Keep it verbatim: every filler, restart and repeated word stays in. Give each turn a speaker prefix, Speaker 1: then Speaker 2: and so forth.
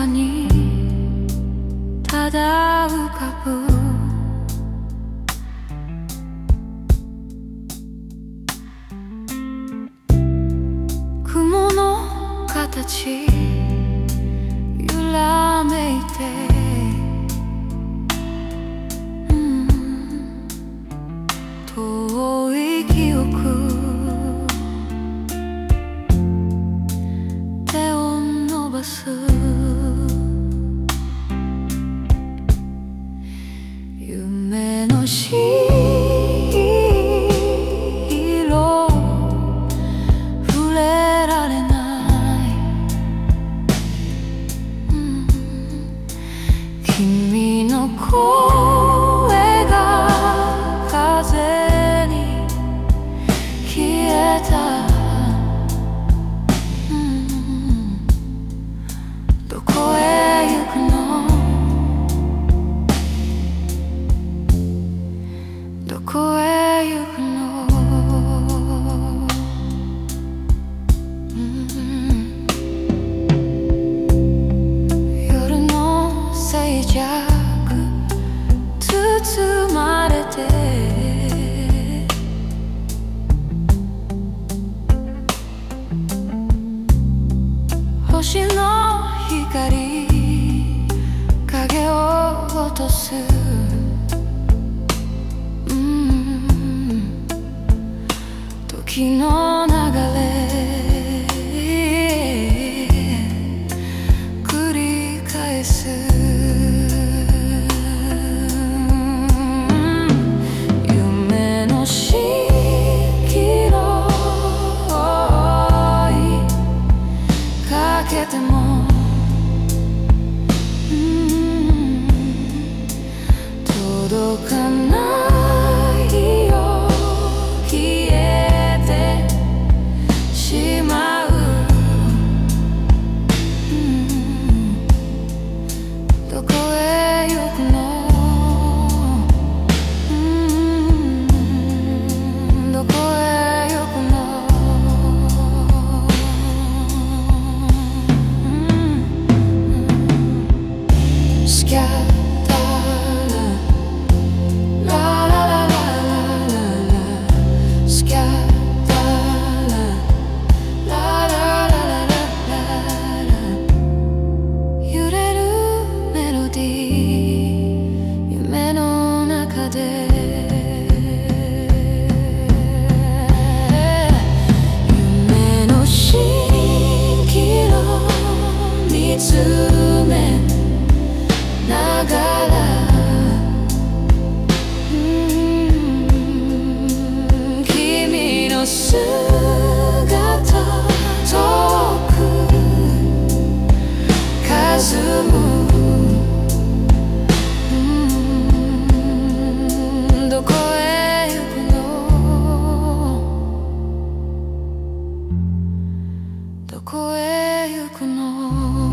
Speaker 1: 中にただ浮かぶ雲の形揺らめいて、うん、遠い記憶手を伸ばす夢のし君の声が風に消えた、うん、どこへ行くのどこへ行くの、うん、夜の静寂包まれて、星の光影を落とす、うん、時の流れ繰り返す、でも、うん、届かないよ、消えてしまう、うん、どこへ行くの、うん、どこへ行くの、夢の中で夢の蜃気楼見つめながら、うん、君の姿遠く霞む、どこへ行くのどこへ行くの